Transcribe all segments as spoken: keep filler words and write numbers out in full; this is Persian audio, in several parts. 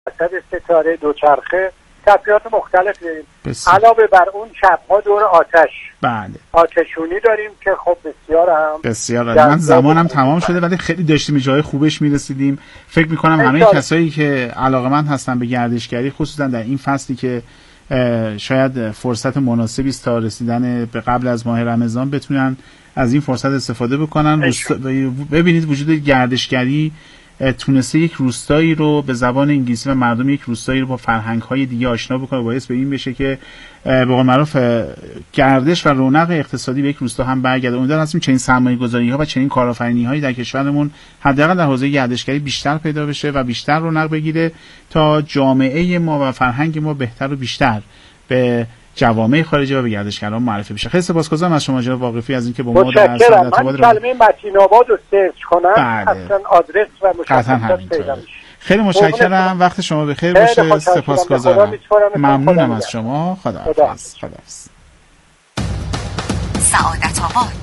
ستاره دوچرخه تفریحات مختلف داریم. علاوه بر اون شب‌ها دور آتش بله آتشونی داریم که خب بسیار هم بسیار عالی. من زمانم تمام شده ولی خیلی داشتیم جای خوبش میرسیدیم. فکر میکنم همه کسایی که علاقه‌مند هستن به گردشگری، خصوصا در این فصلی که شاید فرصت مناسبی است تا رسیدن به قبل از ماه رمضان، بتونن از این فرصت استفاده بکنن. روستا... ببینید وجود گردشگری تونسته یک روستایی رو به زبان انگلیسی و مردم یک روستایی رو با فرهنگ‌های دیگه آشنا بکنه، باعث به این بشه که به قول معروف گردش و رونق اقتصادی به یک روستا هم برگرده. امیدوارم هستیم چنین سرمایه‌گذاری‌ها و چنین کارآفرینی‌هایی در کشورمون حداقل در حوزه گردشگری بیشتر پیدا بشه و بیشتر رونق بگیره تا جامعه ما و فرهنگ ما بهتر و بیشتر به جوامع خارجی و به گردشگران معرفی بشه. خیلی سپاسگزارم از شما جناب واقفی از اینکه با ما در سعادت آباد من کلمه متین آباد رو سرچ کنم اصلا آدرس و مشخصات پیدا میشه. خیلی متشکرم، وقت شما بخیر باشه. سپاسگزارم، ممنونم از شما. خداحافظ. خداحافظ. سعادت آباد.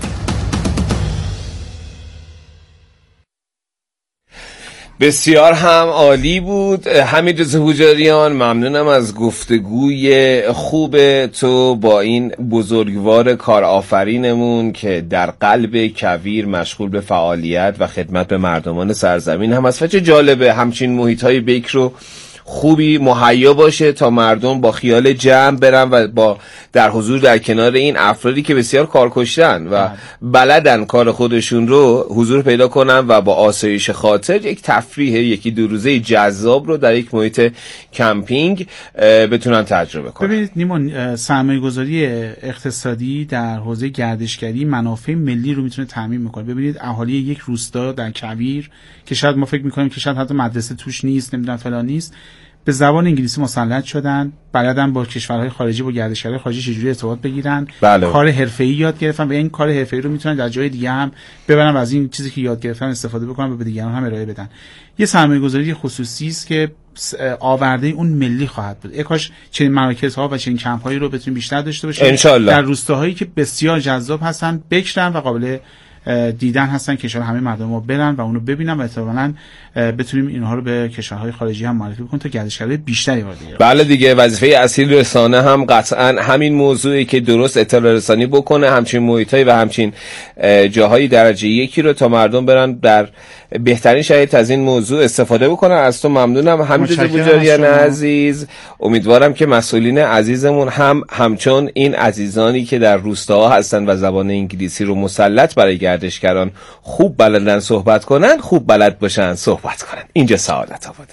بسیار هم عالی بود. حمیدرضا حجاریان، ممنونم از گفتگوی خوب تو با این بزرگوار کارآفرینمون که در قلب کویر مشغول به فعالیت و خدمت به مردمان سرزمین هم است. و چه جالبه همچین محیط‌های بیک رو خوبی مهیا باشه تا مردم با خیال جمع برن و با در حضور در کنار این افرادی که بسیار کارکشتن و بلدن کار خودشون رو حضور پیدا کنن و با آسایش خاطر یک تفریح یکی دو روزه جذاب رو در یک محیط کمپینگ بتونن تجربه کنن. ببینید نیمان، سرمایه‌گذاری اقتصادی در حوزه گردشگری منافع ملی رو میتونه تضمین میکنه. ببینید اهالی یک روستا در کویر که شاید ما فکر میکنیم که شاید حتی مدرسه توش نیست، نمیدونم فلان نیست، به زبان انگلیسی مسلط شدن، بلدن با کشورهای خارجی، با گردشگرای خارجی چجوری ارتباط بگیرن، بله. کار حرفه‌ای یاد گرفتن و این کار حرفه‌ای رو میتونن در جای دیگه هم ببرن و از این چیزی که یاد گرفتن استفاده بکنن و به دیگران هم ارائه بدن. یه سرمایه‌گذاری خصوصی است که آورده اون ملی خواهد بود. کاش چنین مراکزها و چنین کمپ‌هایی رو بتونیم بیشتر داشته باشیم در روستاهای که بسیار جذاب هستن، بکرن و قابل دیدن هستن که شاید همه مردم ما برن و اونو ببینن و احتمالاً بتونیم اینها رو به کشورهای خارجی هم معرفی بکنیم تا گردشگرای بیشتری وارد بشه. بله دیگه، وظیفه اصیل رسانه هم قطعاً همین موضوعی که درست اطلاع رسانی بکنه، همچین محیطایی و همچین جاهای درجه یکی رو تا مردم برن در بهترین شرایط از این موضوع استفاده بکنن. از تو ممنونم حمیدرضا حجاریان عزیز. امیدوارم که مسئولین عزیزمون هم همچون این عزیزانی که در روستاها هستن و زبان انگلیسی رو مسلط برای گردشگران خوب بلدن صحبت کنن، خوب بلد باشن صحبت کنن. اینجا سعادت آباده.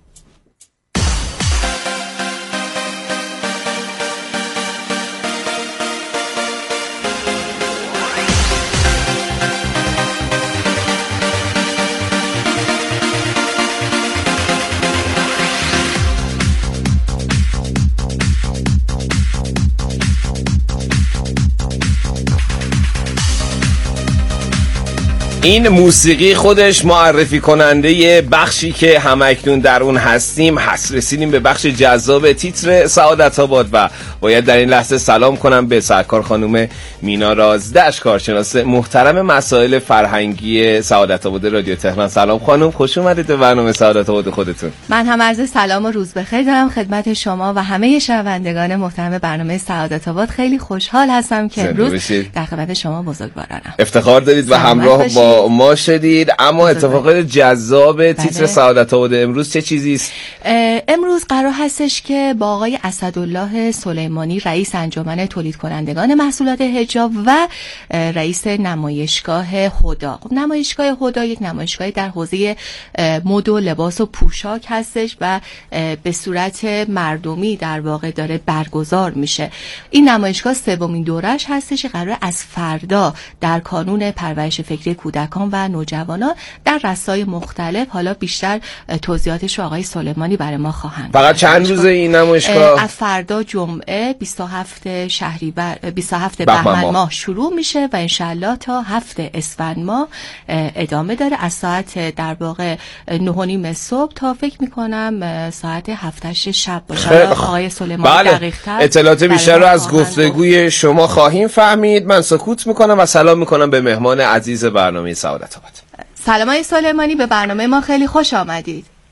این موسیقی خودش معرفی کننده بخشی که همکنون در اون هستیم هست. رسیدیم به بخش جذاب تیتر سعادت آباد و باید در این لحظه سلام کنم به سرکار خانم مینا رازدشت، کارشناس محترم مسائل فرهنگی سعادت آباد رادیو تهران. سلام خانم، خوش اومدید به برنامه سعادت آباد خودتون. من هم عرض سلام و روز بخیر دارم خدمت شما و همه شنوندگان محترم برنامه سعادت آباد. خیلی خوشحال هستم که امروز در خدمت شما بزرگوارانم. افتخار دارید و همراه با ما شدید. اما اتفاقات جذاب تیتر بله. سعادت آباد امروز چه چیزی است؟ امروز قرار هستش که با آقای اسدالله سلیمانی، رئیس انجمن تولید کنندگان محصولات حجاب و رئیس نمایشگاه هدا. خب نمایشگاه هدا یک نمایشگاه در حوزه مد و لباس و پوشاک هستش و به صورت مردمی در واقع داره برگزار میشه. این نمایشگاه سومین دورش هستش، قرار از فردا در کانون پرورش فکری کودکان و نوجوانان در رسای مختلف، حالا بیشتر توضیحاتش رو آقای سلیمانی برای ما خواهند. فقط چند روزه این نمایشگاه؟ از فردا جمعه بیست و هفتم شهریور بیست و هفتم بهمن ماه. ماه شروع میشه و انشالله تا هفتم اسفند ماه ادامه داره. از ساعت در واقع نه و نیم صبح تا فکر میکنم ساعت هفت هشت شب باشه. آقای سلیمانی بله. دقیق تر اطلاعات بیشتر رو از گفتگوی شما خواهیم فهمید. من سکوت میکنم و سلام میکنم به مهمان عزیز برنامه سعادت آباد. سلام آقای سلیمانی، به برنامه ما خیلی خوش آمدید.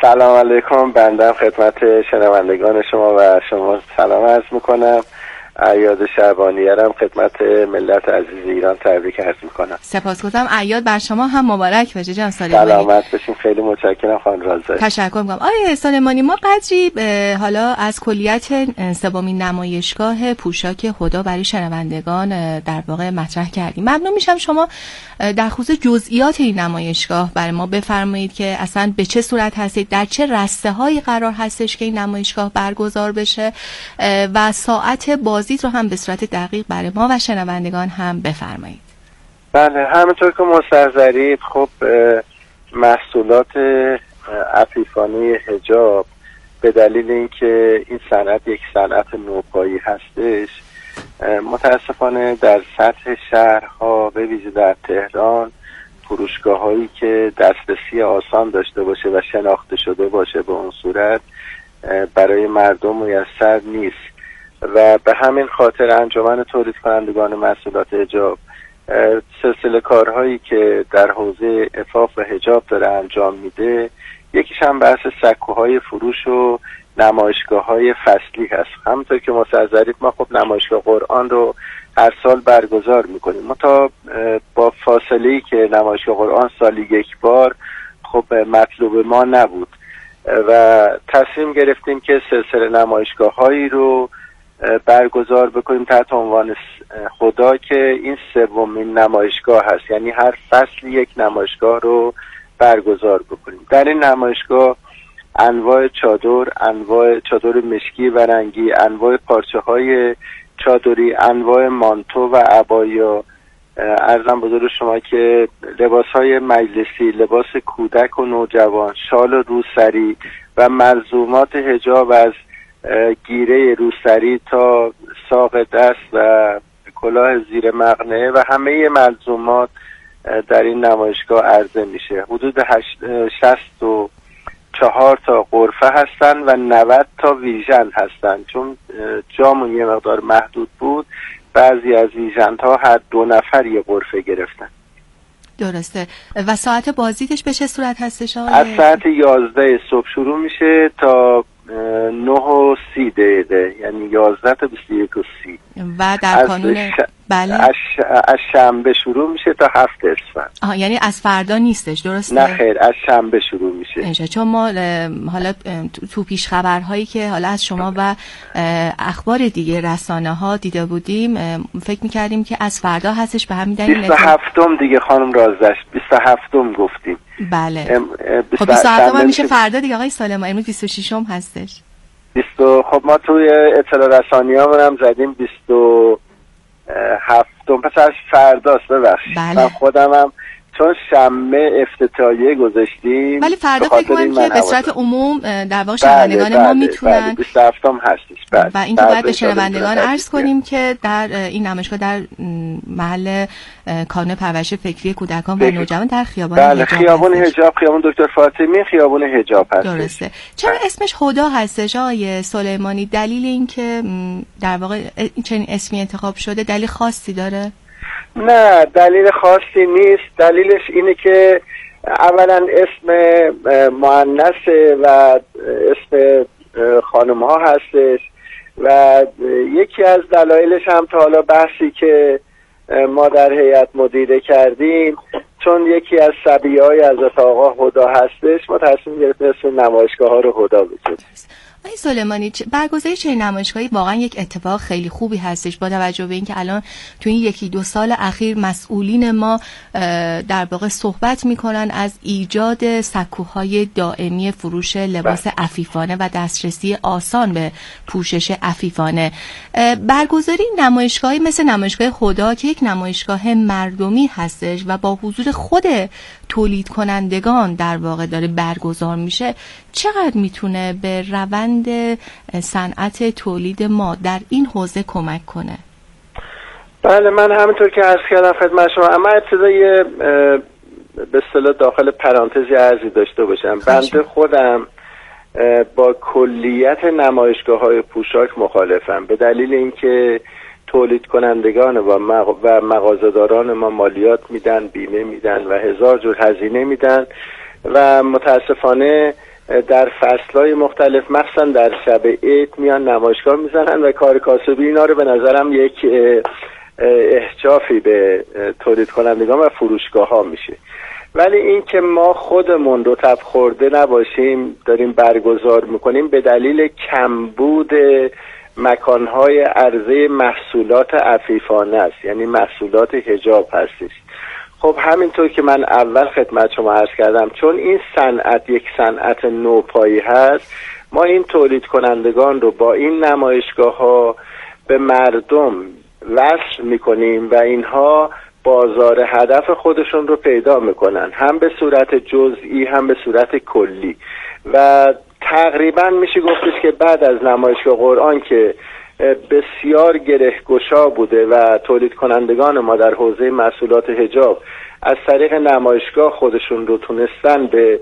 سلام علیکم. بنده خدمت شنوندگان شما و شما سلام عرض میکنم. اعیاد شعبانیه رم خدمت ملت عزیز ایران تبریک عرض میکنم. سپاسگزارم. اعیاد بر شما هم مبارک باشه جناب سلیمانی. سلامت باشین. خیلی متشکرم خانم رازه. تشکر میکنم. آقای سلیمانی، ما قدری حالا از کلیت سومین نمایشگاه پوشاک هدی برای شنوندگان در واقع مطرح کردیم. ممنون میشم شما در خصوص جزئیات این نمایشگاه برای ما بفرمایید که اصلا به چه صورت هستید، در چه رسته‌هایی قرار هستش که این نمایشگاه برگزار بشه و ساعت بازدید رو هم به صورت دقیق برای ما و شنوندگان هم بفرمایید. بله، همونطور که مستحضرید خب محصولات عفیفانه حجاب به دلیل اینکه این صنعت یک صنعت نوپایی هستش، متاسفانه در سطح شهرها به ویژه در تهران فروشگاه هایی که دسترسی آسان داشته باشه و شناخته شده باشه به اون صورت برای مردم میسر نیست و به همین خاطر انجمن تولید کنندگان محصولات حجاب سلسله کارهایی که در حوزه عفاف و حجاب داره انجام میده، یکیش هم بحث سکوهای فروش و نمایشگاه های فصلی هست. همونطور که مستحضرید ما خب نمایشگاه قرآن رو هر سال برگزار میکنیم، متا با فاصله‌ای که نمایشگاه قرآن سالی یک بار خب مطلوب ما نبود و تصمیم گرفتیم که سلسله نمایشگاه هایی رو برگزار بکنیم تحت عنوان هدی که این سومین نمایشگاه هست، یعنی هر فصل یک نمایشگاه رو برگزار بکنیم. در این نمایشگاه انواع چادر، انواع چادر مشکی و رنگی، انواع پارچه های چادری، انواع مانتو و عبایا، عرضم بزرگ شما که لباس های مجلسی، لباس کودک و نوجوان، شال روسری و ملزومات حجاب از گیره روسری تا ساق دست و کلاه زیر مقنعه و همه ملزومات در این نمایشگاه عرضه میشه. حدود شصت و چهار تا غرفه هستن و نود تا ویژن هستن، چون جامون یه مقدار محدود بود بعضی از ویژن ها هر دو نفر یه غرفه گرفتن. درسته. و ساعت بازدیدش به چه صورت هستش آقای؟ از ساعت یازده صبح شروع میشه تا نه و سی دقیقه، یعنی یازده تا بیست و یک و سی. و در کانون ش... بله از, ش... از شنبه شروع میشه تا هفت اسفند. آها، یعنی از فردا نیستش، درسته؟ نه خیر، از شنبه شروع میشه. اینجا چون ما حالا تو پیش خبرهایی که حالا از شما و اخبار دیگه رسانه ها دیده بودیم فکر میکردیم که از فردا هستش، به همین دلیل بیست و هفتم دیگه خانم رازش، بیست و هفتم گفتیم. بله. ام... خب بیست و هفتم هم میشه فردا دیگه آقای سلیمانی. امروز بیست و ششم هستش. بیست خب ما توی اطلاع رسانی‌هامون هم زدیم بیست و هفتم، پس از فرداست. ببخشید من خودم هم چون شنبه افتتاحیه گذاشتیم، ولی فردا فکر کنم که به صورت عموم در واقع شنوندگان بله، ما میتونن بله، بیست و هفتم هستش. بله. و این که باید به شنوندگان عرض کنیم که در این نمایشگاه در محل کانون پرورش فکری کودکان و نوجوان در خیابان بله، خیابان حجاب، خیابان دکتر فاطمی، خیابان حجاب هست. درسته. چرا اسمش هدی هستش آقای سلیمانی؟ دلیل این که در واقع چنین اسمی انتخاب شده دلیل خاصی داره؟ نه، دلیل خاصی نیست. دلیلش اینه که اولا اسم مؤنث و اسم خانم ها هستش و یکی از دلایلش هم تا حالا بحثی که ما در هیئت مدیره کردیم، چون یکی از صبیهای حضرت آقا هدی هستش، ما تصمیم گرفتیم اسم نمایشگاه ها رو هدی بذاریم. آقای سلیمانی، برگزاری چنین نمایشگاهی واقعا یک اتفاق خیلی خوبی هستش با توجه به اینکه الان تو این یکی دو سال اخیر مسئولین ما در واقع صحبت میکنن از ایجاد سکوهای دائمی فروش لباس عفیفانه و دسترسی آسان به پوشش عفیفانه. برگزاری نمایشگاهی مثل نمایشگاه هدی که یک نمایشگاه مردمی هستش و با حضور خود تولید کنندگان در واقع داره برگزار میشه، چقدر میتونه به روند صنعت تولید ما در این حوزه کمک کنه؟ بله، من همونطور که عرض کردم خدمت شما، اما ابتدای به اصطلاح داخل پرانتزی عرضی داشته باشم. بنده خودم با کلیت نمایشگاه‌های پوشاک مخالفم، به دلیل اینکه تولید کنندگان و مغازه‌داران ما مالیات میدن، بیمه میدن و هزار جور هزینه میدن و متاسفانه در فصلهای مختلف مخصوصا در شب عید میان نمایشگاه میزنن و کار کاسبی اینا رو به نظرم یک احجافی به تولید کنندگان و فروشگاه ها میشه. ولی این که ما خودمون رو تب خورده نباشیم داریم برگزار میکنیم به دلیل کمبود مکانهای عرضه محصولات عفیفانه است، یعنی محصولات حجاب هستش. خب همینطور که من اول خدمت شما عرض کردم، چون این صنعت یک صنعت نوپایی هست، ما این تولید کنندگان رو با این نمایشگاه ها به مردم وصل میکنیم و اینها بازار هدف خودشون رو پیدا میکنن، هم به صورت جزئی هم به صورت کلی. و تقریبا میشه گفتش که بعد از نمایشگاه قرآن که بسیار گرهگشا بوده و تولید کنندگان ما در حوزه محصولات حجاب از طریق نمایشگاه خودشون رو تونستن به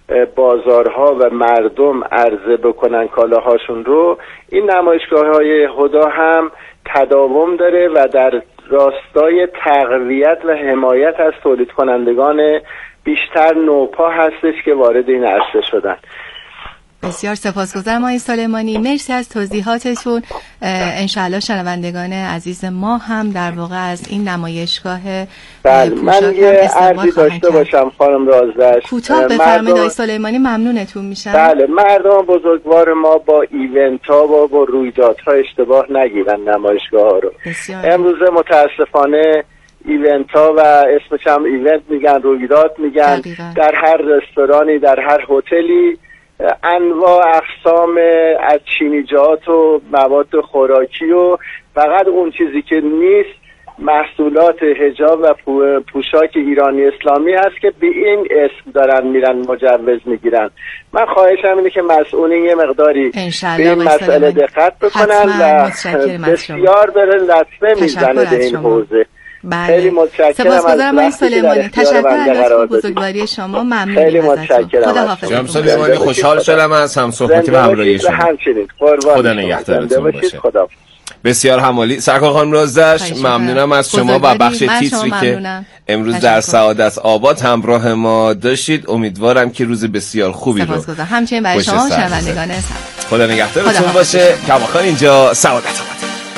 بازارها و مردم عرضه بکنن کالاهاشون رو، این نمایشگاه‌های هدا هم تداوم داره و در راستای تقویت و حمایت از تولید کنندگان بیشتر نوپا هستش که وارد این عرصه شدن. بسیار سپاسگزارم آقای سلیمانی، مرسی از توضیحاتتون. انشاءالله شنوندگان عزیز ما هم در واقع از این نمایشگاه بله من یه عرضی داشته باشم خانم رازدشت. کوتاه بفرمایید آقای سلیمانی، ممنونتون میشم. بله مردم بزرگوار ما با ایونت ها و با رویدادها اشتباه نگیرن نمایشگاه ها رو. امروزه متاسفانه ایونت ها و اسمش هم ایونت میگن، رویداد میگن، دقیقا. در هر رستورانی در هر هتلی انواع اقسام از چینیجات و مواد خوراکی و فقط اون چیزی که نیست محصولات حجاب و پوشاک ایرانی اسلامی هست که به این اسم دارن میرن مجوز میگیرن. من خواهشم اینه که مسئولین یه مقداری به این مسئله دقت بکنن و بسیار بره لطمه میزنه به این حوزه. بله. خیلی متشکرم. سپاسگزارم آقای سلیمانی. تشکر از بزرگواری شما، ممنونم. خیلی متشکرم. خداحافظ. جناب سلیمانی خوشحال شدم از هم صحبتی و همراهی شما. خدا نگهدارتون باشه. بسیار همالی. سرکار خانم رازدشت ممنونم از شما و بخش تیتری که امروز در سعادت آباد همراه ما داشتید. امیدوارم که روز بسیار خوبی رو سپاسگزارم. همچنین برای شما شنوندگان. خدا نگهدارتون باشه. کماکان اینجا سعادت آباد.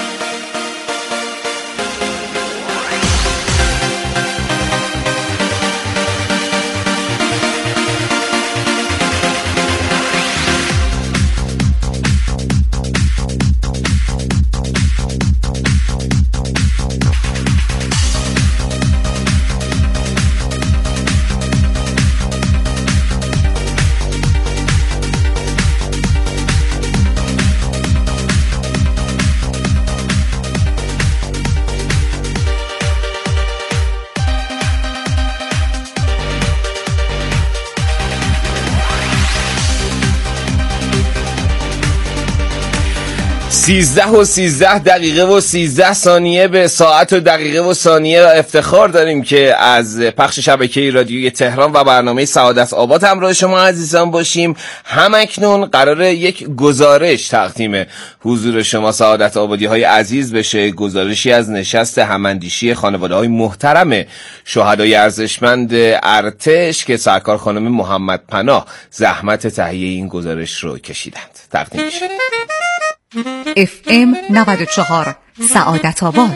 سیزده و سیزده دقیقه و سیزده ثانیه به ساعت و دقیقه و ثانیه افتخار داریم که از پخش شبکه رادیوی تهران و برنامه سعادت آباد همراه شما عزیزان باشیم. همکنون قراره یک گزارش تقدیم حضور شما سعادت آبادی های عزیز بشه، گزارشی از نشست هماندیشی خانواده های محترم شهدای ارزشمند ارتش که سرکار خانم محمد پناه زحمت تهیه این گزارش رو کشیدند. تقدیم میشه. اف ام نود و چهار سعادت آباد.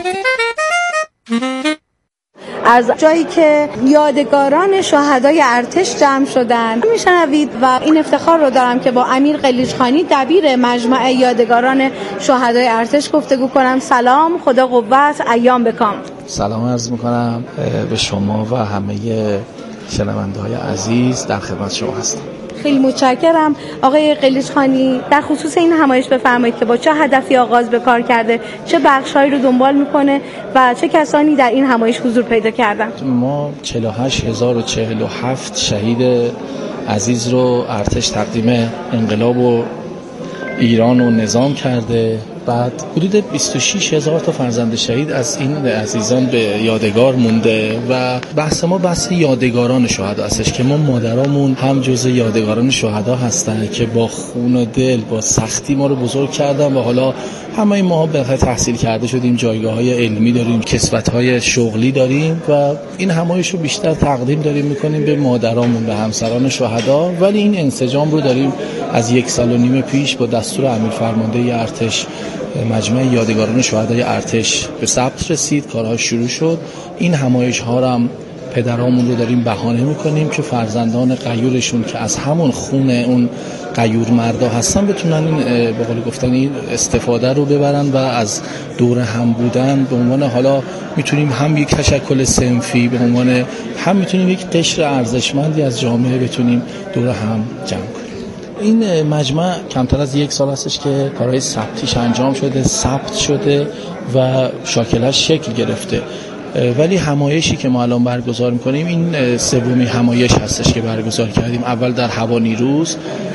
از جایی که یادگاران شهدای ارتش جمع شدن میشنوید و این افتخار رو دارم که با امیر قلیچخانی دبیر مجمع یادگاران شهدای ارتش گفتگو کنم. سلام، خدا قوت، ایام بکام. سلام عرض میکنم به شما و همه شنونده های عزیز، در خدمت شما هستم. خیلی متشکرم. آقای قلیچخانی، در خصوص این همایش بفرمایید که با چه هدفی آغاز به کار کرده، چه بخش‌هایی رو دنبال میکنه و چه کسانی در این همایش حضور پیدا کردن؟ ما چهل و هشت هزار و چهل و هفت شهید عزیز رو ارتش تقدیم انقلاب و ایران رو نظام کرده بعد حدود بیست و شش هزار تا فرزند شهید از این عزیزان به یادگار مونده و بحث ما بحث یادگاران شهدا هستش که ما مادرامون هم جزء یادگاران شهدا هستن که با خون و دل با سختی ما رو بزرگ کردن و حالا همه ما بالاخره تحصیل کرده شدیم، جایگاه‌های علمی داریم، کسوت‌های شغلی داریم و این همایش رو بیشتر تقدیم داریم می‌کنیم به مادرامون، به همسران شهدا. ولی این انسجام رو داریم از یک سال و نیم پیش با دستور امیر فرمانده ارتش مجمع یادگاران شهدای ارتش به ثبت رسید، کارها شروع شد. این همایش‌ها رو هم پدرامون رو داریم بهانه میکنیم که فرزندان غیورشون که از همون خون اون غیور مردا هستن بتونن این به قول گفتن این استفاده رو ببرن و از دور هم بودن به عنوان حالا میتونیم هم یک تشکل صنفی به عنوان هم میتونیم یک قشر ارزشمندی از جامعه بتونیم دور هم جمع کنیم. این مجمع کمتر از یک سال هستش که کارهای ثبتیش انجام شده، ثبت شده و شاکلش شکل گرفته. ولی همایشی که ما الان برگزار میکنیم این سومین همایش هستش که برگزار کردیم. اول در هوانیروز،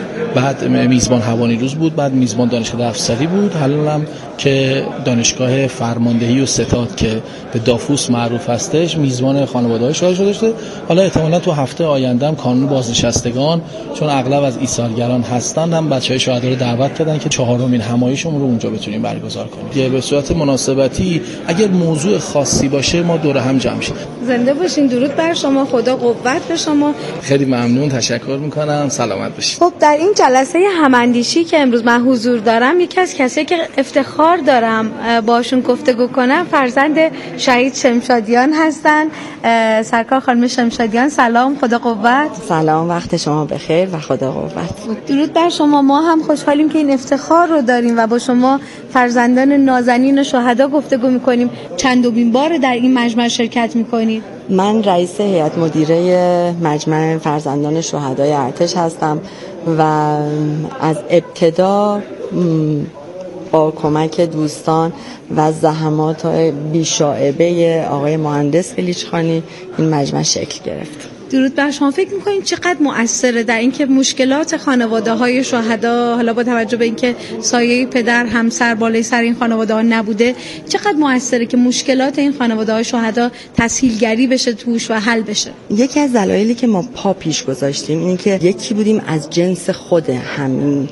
بعد میزبان هوانیروز بود، بعد میزبان دانشگاه افسری بود، حالا هم که دانشگاه فرماندهی و ستاد که به دافوس معروف هستش میزبان خانواده‌های شهدا شده شده. حالا احتمالاً تو هفته آینده هم کانون بازنشستگان، چون اغلب از ایثارگران هستن، هم بچهای شهدا رو دعوت کردن که چهارمین همایشمون رو اونجا بتونیم برگزار کنیم. به صورت مناسبتی اگر موضوع خاصی باشه ما دور هم جمع شیم. زنده باشین. درود بر شما، خدا قوت به شما. خیلی ممنون، تشکر میکنم، سلامت باشید. خب در این جلسه هماندیشی که امروز من حضور دارم، یکی از کسایی که افتخار دارم باشون گفتگو کنم فرزند شهید شمشادیان هستن. سرکار خانم شمشادیان سلام، خدا قوت. سلام، وقت شما بخیر و خدا قوت. درود بر شما. ما هم خوشحالیم که این افتخار رو داریم و با شما فرزندان نازنین شهدا گفتگو میکنیم. چندمین بار در این مجمع شرکت میکنید؟ من رئیس هیئت مدیره مجمع فرزندان شهدای ارتش هستم و از ابتدا با کمک دوستان و زحمات بی‌شائبه آقای مهندس قلیچخانی این مجمع شکل گرفت. درود بر شما. فکر می‌کنید چقدر مؤثره در اینکه مشکلات خانواده‌های شهدا، حالا با توجه به اینکه سایه پدر همسر بالای سر این خانواده‌ها نبوده، چقدر مؤثره که مشکلات این خانواده‌های شهدا تسهیلگری بشه توش و حل بشه؟ یکی از دلایلی که ما پا پیش گذاشتیم اینه که یکی بودیم از جنس خود همین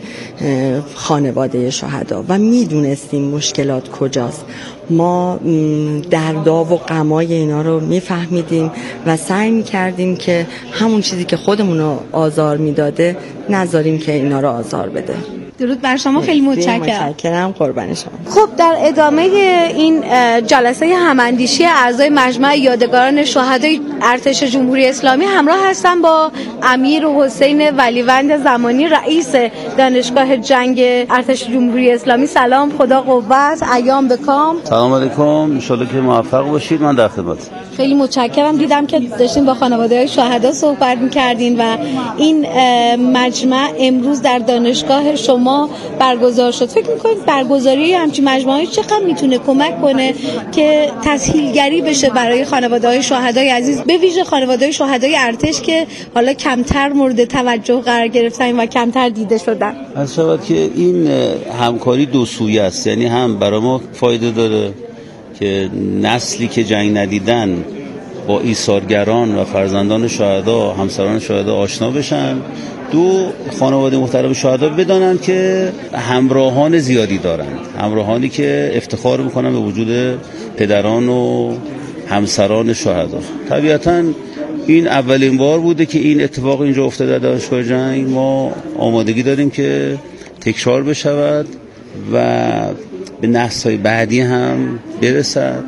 خانواده شهدا و میدونستیم مشکلات کجاست. ما دردا و غمای اینا رو میفهمیدیم و سعی میکردیم که همون چیزی که خودمون رو آزار میداده نذاریم که اینا رو آزار بده. درود بر شما، خیلی متشکرم. متشکرم، قربان شما. خب در ادامه این جلسه هماندیشی اعضای مجمع یادگاران شهدای ارتش جمهوری اسلامی همراه هستم با امیر حسین ولیوند زمانی، رئیس دانشگاه جنگ ارتش جمهوری اسلامی. سلام، خدا قوت، ایام بکام. سلام علیکم، ان شاءالله که موفق باشید. من در خدمتم. خیلی متشکرم. دیدم که داشتین با خانواده‌های شهدا صحبت می‌کردین و این مجمع امروز در دانشگاه شما برگزار شد. فکر می‌کنید برگزاری همچین مجمعی چقدر میتونه کمک کنه که تسهیلگری بشه برای خانواده‌های شهدای عزیز، به ویژه خانواده‌های شهدای ارتش که حالا کمتر مورد توجه قرار گرفتن و کمتر دیده شدن؟ از شود که این همکاری دو سویه است، یعنی هم برای ما فایده داره که نسلی که جنگ ندیدن با ایثارگران و فرزندان شهدا، همسران شهدا آشنا بشن، دو خانواده محترم شهدا بدانن که همراهان زیادی دارند، همراهانی که افتخار میکنن به وجود پدران و همسران شهدا. طبیعتاً این اولین بار بوده که این اتفاق اینجا افتاده در دانشگاه جنگ. ما آمادگی داریم که تکرار بشود و به نسل‌های بعدی هم برسد.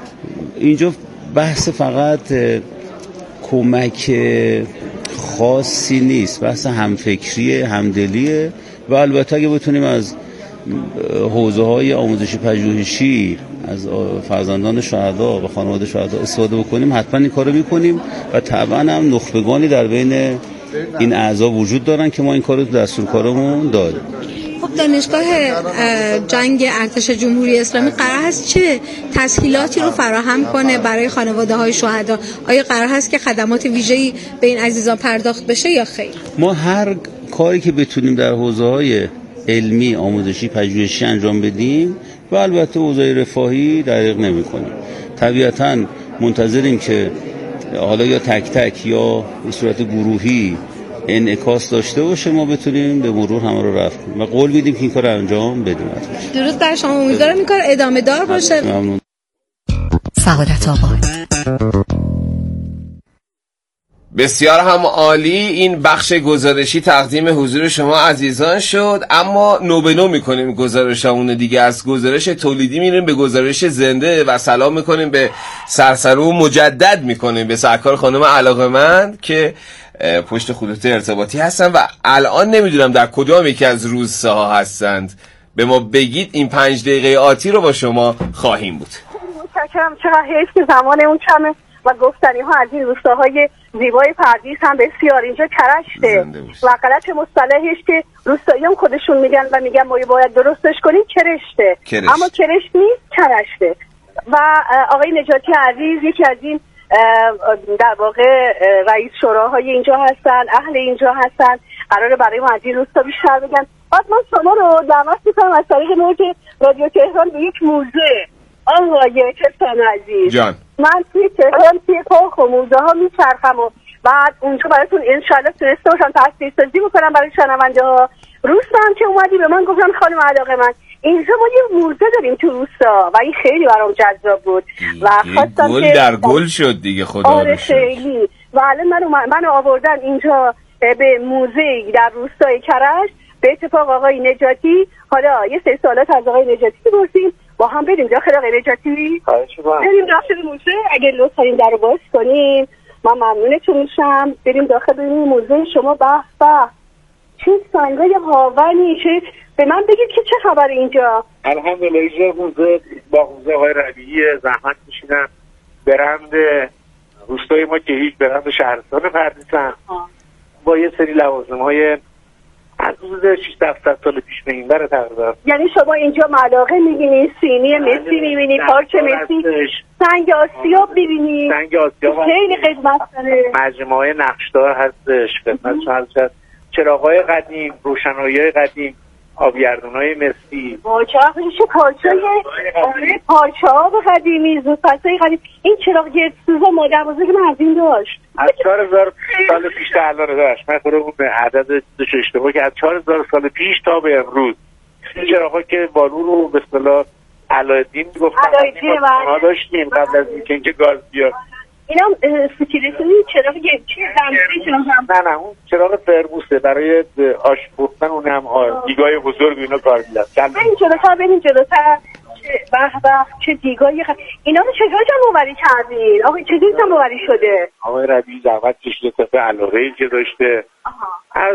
اینجا بحث فقط کمک خاصی نیست، بحث همفکری، همدلیه و البته اگه بتونیم از حوزه‌های آموزشی پژوهشی از فرزندان شهدا و خانواده شهدا استفاده بکنیم حتما این کارو میکنیم و طبعا هم نخبگانی در بین این اعضا وجود دارن که ما این کارو تو دستور کارمون داریم. خب دانشگاه جنگ ارتش جمهوری اسلامی قرار هست چه تسهیلاتی رو فراهم کنه برای خانواده های شهدا؟ آیا قرار هست که خدمات ویژه‌ای به این عزیزان پرداخت بشه یا خیر؟ ما هر کاری که بتونیم در حوزه‌های علمی آموزشی پژوهشی انجام بدیم و البته اوضاع رفاهی دریغ نمی‌کنیم. طبیعتاً منتظریم که حالا یا تک تک یا به صورت گروهی انعکاس داشته باشه، ما بتونیم به مرور همه رو رفع کنیم و قول میدیم که این کار انجام بدیم. درود بر شما، امیدوارم این کار ادامه دار باشه. ممنون. سعادت آباد. بسیار هم عالی. این بخش گزارشی تقدیم حضور شما عزیزان شد، اما نو به نو میکنیم گزارشامون دیگه. از گزارش تولیدی میریم به گزارش زنده و سلام میکنیم به سرسرو، مجدد میکنیم به سرکار خانم علاقه‌مند که پشت خطوط ارتباطی هستن و الان نمیدونم در کدام یکی از روستاها هستند. به ما بگید، این پنج دقیقه آتی رو با شما خواهیم بود. متشکرم. چقدر حیف که زمان اون کمه و گفتنی ها از این روستاهای زیبای پردیس هم بسیار اینجا کرشته و غلط مصطلحش که روستایی هم خودشون میگن و میگن ما باید درستش کنیم کرشته کرشت. اما کرشت نیست، کرشته. و آقای نجاتی عزیز یکی از این در واقع رئیس شوراهای اینجا هستن، اهل اینجا هستن، قراره برای ما از این روستا بیشتر بگن. بعد من شما رو دعوت میکنم از طریق موج رادیو تهران به یک موزه. آقای کسان عزیز جان، من توی تهران توی پارک و موزه ها میچرخم و بعد اونجا براتون انشالله تونسته باشم تصویر سازی بکنم برای شنونده ها. روستا هم که اومدی به من گفتن خانم علاقه‌مند اینجا ما یه موزه داریم تو روستا و این خیلی برام جذاب بود و خواستم گل که در گل شد دیگه. خدا آره خیلی. و الان منو منو آوردن اینجا به موزه در روستای کرج به اتفاق آقای نجاتی. حالا یه سه سوالات از آقای نجاتی بپرسیم با هم بریم داخل. آقای نجاتی بریم داخل موزه، اگه لطف کنین در رو باز کنین من ممنونتون میشم. بریم داخل بریم موزه شما. به به چه سنگای هاونی، چه به من بگید که چه خبر اینجا؟ الحمدلله اینجا موزه با موزه های ربیعی زحمت میشینن، برند روستای ما که هیچ برند شهرستان پردیسن با یه سری لوازم های از روز شش هفتصد سال پیش به این بره تقریبا. یعنی شما اینجا ملاقه میبینید، سینی مسی میبینید، پارچه مسی، سنگ آسیاب میبینید، سنگ آسیاب خیلی قدمت داره، مجموعه های نقشدار هستش، خدمت شما هست، چراغ‌های قدیم، روشنایی‌های قدیم، آبگردون‌های مسی، چه پارچه‌های آره پارچه‌ها قدیمی، زودپسای قدیم. این چراغ گردسوز مادر بزرگ من از این داشت از چهار هزار سال پیش تا الان داشت. من خودم اون عدد چیزش اشتباه که از چهار هزار سال پیش تا به امروز این چراغا که بالو رو به اصطلاح علایالدین گفتن ما داشتیم قبل از اینکه اینجا گاز بیاد. اینا سکیلتونی چراغ چیه دمسری چراغ هم؟ نه نه اون چراغ فرموسه برای آش پختن، اونم دیگای بزرگ اینا کار میاد. بریم جلوتر بریم جلوتر. به به چه دیگای خ... اینا رو چجور جمع آوری کردین؟ آقای چجور جمع آوری شده؟ آقای ربیعی زحمت کشیده طبق علاقه‌ای که داشته از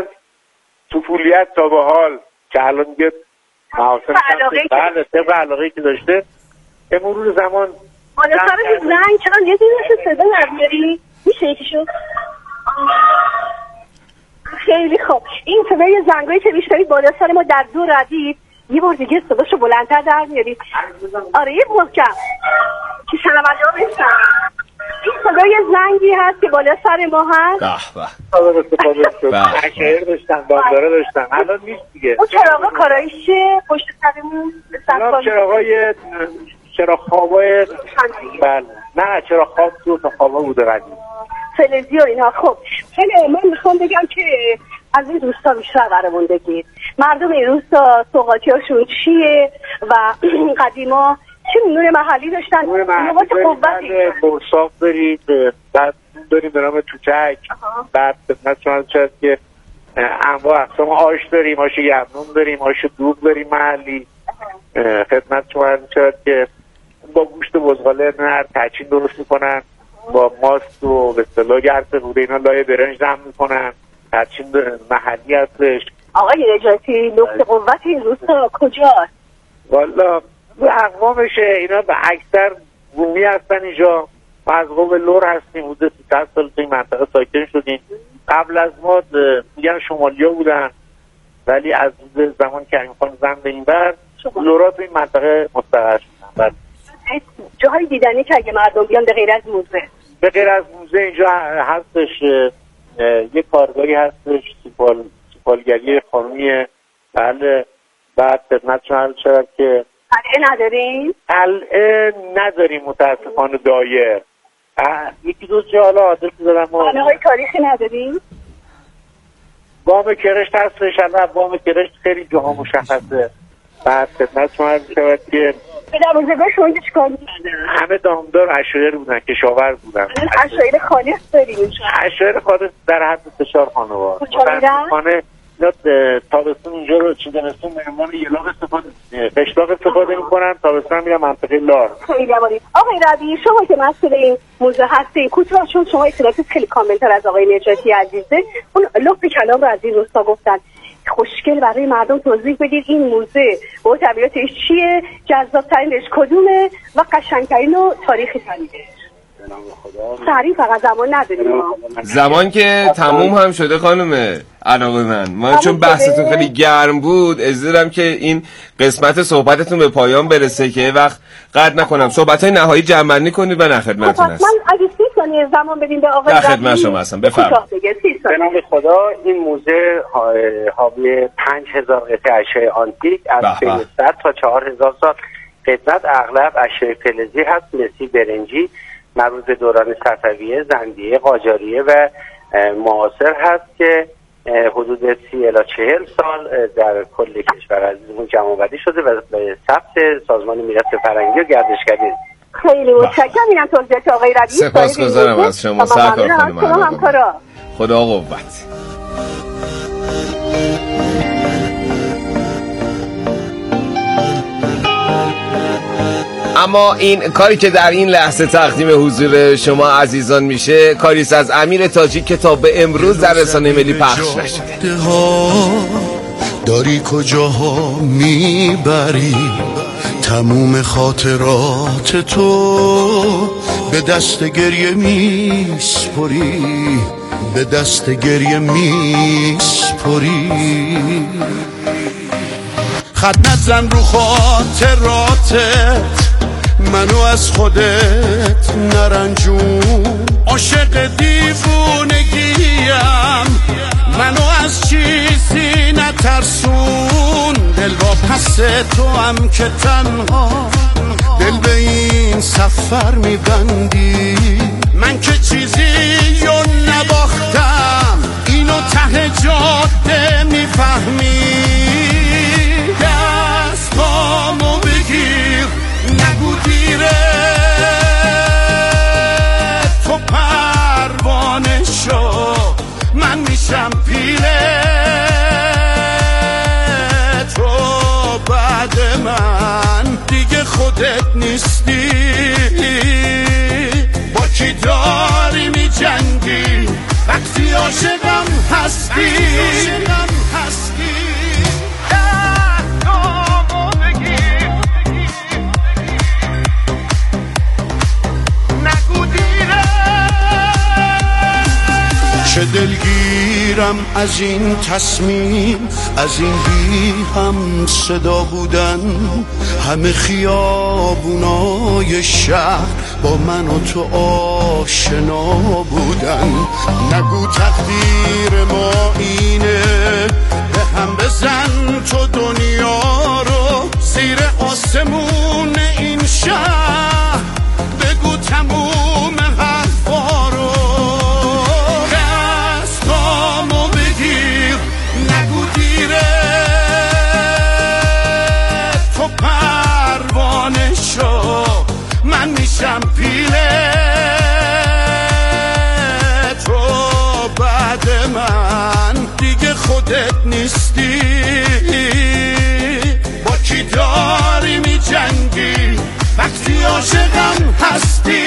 طفولیت تا به حال که الان دیگه محاسن بله طبق علاقه‌ای که داشته به مرور زمان حالا سر زنگ چرا یه دونه صدا نمیاری؟ میشه یکیشو؟ خیلی خوب. این صدای زنگایی که بیشتری بالا سر ما در دو ردیف یه بار دیگه صداشو بلندتر در میارید. آره یه محکم که شنونده ها بشن. این صدای زنگی هست که بالا سر ما هست. به به شعر داشتن، بانداره داشتن، الان نیست دیگه. اون چراغا کارایش چه؟ پشت سرمون چراغای چرا خوابای بله نه چرا خواب تو تا خوابا بوده قدیم فلزی و اینا. خب خیلی من میخوام بگم که از این روستا بیشتر قرارمون بگید مردم این روستا سوغاتی هاشون چیه و قدیما چه نور محلی داشتن، نوبات قوتی برساق داریم، بعد داریم به نام توتک، بعد خدمت شما شد که انواع اقسام آش داریم، آش گندم داریم، آش دوغ داریم محلی. خدمت شما شد که با گوشت بزغاله نر تچین درست میکنن، با ماست و به اصطلاح گرد روده اینا لایه برنج دم میکنن، تچین محلی هستش. آقای نجاتی نقطه قوت این روستا کجاست؟ والا اقوامشه اینا به اکثر رومی هستن اینجا. ما از قوم لور هستیم، حدود سیصد سال تو این منطقه ساکن شدیم. قبل از ما میگن شمالیا بودن ولی از زمان کریم خان زن به این بر لورا تو این منطقه مستقر شدن. جاهای دیدنی که اگه مردم بیان به غیر از موزه به غیر از موزه اینجا هستش یه کارگاهی هستش سیپال سیپالگری خانومی بله بعد خدمتتون عرض شود که قلعه نداریم؟ قلعه نداریم متاسفانه دایر. یکی دو جا حالا آدرس دادم. خانه های تاریخی نداریم؟ بام کرشت هستش، الان بام کرشت خیلی جاها مشخصه. بعد خدمتتون عرض شود که به دروازه‌گاه شما اینجا چیکار می‌کردن؟ همه دامدار عشایر بودن، کشاور بودن. عشایر خالص داریم اینجا؟ عشایر خالص در حد فشار خانوار. متاسفانه اینا تابستون اینجا رو چه زمستون به عنوان یلاق استفاده قشلاق استفاده میکنن، تابستون میرن منطقه لار. خیلی عالی. آقای ربیعی شما که مسئول این موضوع هستین، کوتاه چون شما اطلاعات خیلی کامل‌تر از آقای نجاتی عزیزه، اون لطف کلام رو از این روستا گفتن. خوشگل برای مردم توضیح بدید این موزه با طبیعتش چیه، جذاب‌ترینش کدومه و قشنگ‌ترین و تاریخی ترینش. سریع فقط زمان نداریم. زمان که تموم هم شده خانم علاقه من ما چون بحثتون خیلی گرم بود اجازه دارم که این قسمت صحبتتون به پایان برسه که وقت قطع نکنم. صحبت‌های نهایی جمع‌بندی کنید و نه خدمتتون هستم. من اگه سی ثانیه زمان بدیم به آقای ربیعی خدمت شما هستم. بفرمایید. به نام خدا این موزه حاوی پنج هزار قطعه اشیاء آنتیک از صد تا چهار هزار سال قدمت، اغلب اشیاء فلزی هست، مسی برنجی مربوط به دوران صفویه، زندیه، قاجاریه و معاصر هست که حدود سی الی چهل سال در کل کشور عزیزمون جمع‌آوری شده و به ثبت سازمان میراث فرهنگی و گردشگری. خیلی متشکرم. اینم توضیحات آقای ربیعی. سپاسگزارم از شما سرکار خانم همکارا. خدا قوت. اما این کاری که در این لحظه تقدیم حضور شما عزیزان میشه کاری است از امیر تاجی که تا به امروز در رسانه ملی پخش نشده. داری کجاها میبری تموم خاطرات تو، به دست گریه میسپری به دست گریه میسپری. خط نزن رو خاطراتت منو از خودت نرنجون، عاشق دیوونگیم منو از چیزی نترسون. دل با پس تو هم که تنها دل به این سفر میبندی، من که چیزی رو نباختم اینو ته جاده میفهمی. دستامو بگیر نگو دیره تو پروانه شو، من میشم پیله تو بعد من دیگه خودت نیستی. با کی داری می جنگی وقتی عاشقم هستی. چه دلگیرم از این تصمیم، از این بی هم صدا بودن، همه خیابونای شهر با من و تو آشنا بودن. نگو تقدیر ما اینه به هم بزن تو دنیا رو زیر آسمون این شهر، بگو تموم حرفا رو. من میشم پیله تو بعد من دیگه خودت نیستی. با کی داری می جنگی وقتی عاشقم هستی.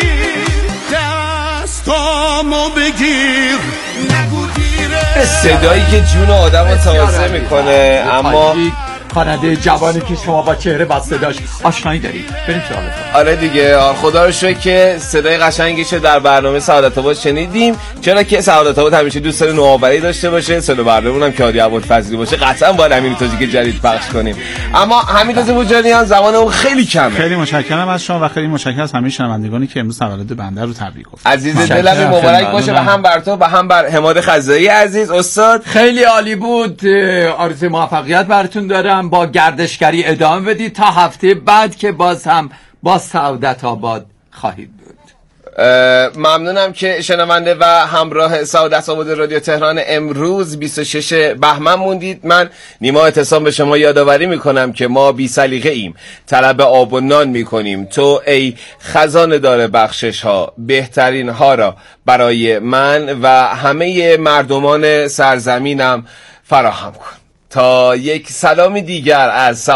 دستامو بگیر نگو دیره. صدایی که جون آدم رو تازه میکنه. اما خواننده جوانی که شما با چهره و صداش آشنایی دارید. بریم سراغ. آره دیگه، خدا رو شکر که صدای قشنگیش در برنامه سعادت آباد شنیدیم، چرا که سعادت آباد همیشه دوست داره نوآوری داشته باشه. سلو برنامه‌مون هم که هادی ابوالفضلی باشه قطعا باید امیر تاجی که جدید پخش کنیم. اما حمید بوجانیان زمان اون خیلی کمه. خیلی متشکرم از شما و خیلی متشکرم از همه شنوندگانی که امروز تولد بنده رو تبریک گفتن. عزیز دلم مبارک باشه و هم بر تو و هم بر حماد خزایی عزیز. استاد خیلی عالی بود، آرزوی موفقیت براتون دارم. هم با گردشگری ادامه بدید تا هفته بعد که باز هم با سعادت آباد خواهید بود. ممنونم که شنونده و همراه سعادت آباد رادیو تهران امروز بیست و شش بهمن موندید. من نیما اعتصام به شما یادآوری میکنم که ما بی سلیقه ایم، طلب آب و نان میکنیم. تو ای خزانه دار بخشش ها بهترین ها را برای من و همه مردمان سرزمینم فراهم کن. تا یک سلامی دیگر از